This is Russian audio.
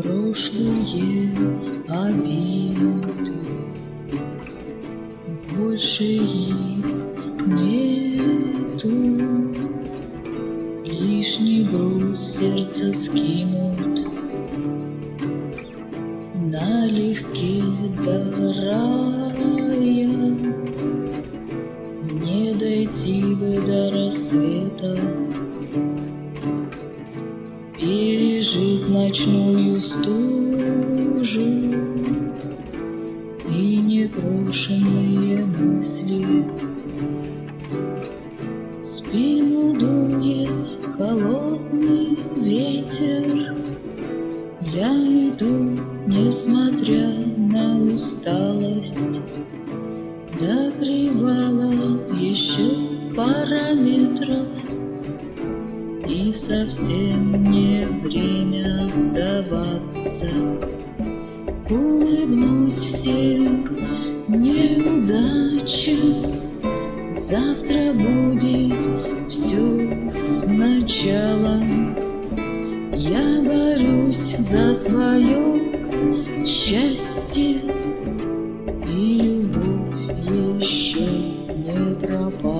прошлые обиды, больше их нету. Лишний груз сердца скинут, налегке до рая. Не дойти бы до рассвета, пережить ночную стужу и непрошенные мысли. В спину дует холодный ветер, я иду, несмотря на усталость. До привала еще пара метров, и совсем не время сдаваться. Улыбнусь всем неудачам, завтра будет все сначала. Я борюсь за свое счастье, и любовь еще не пропала.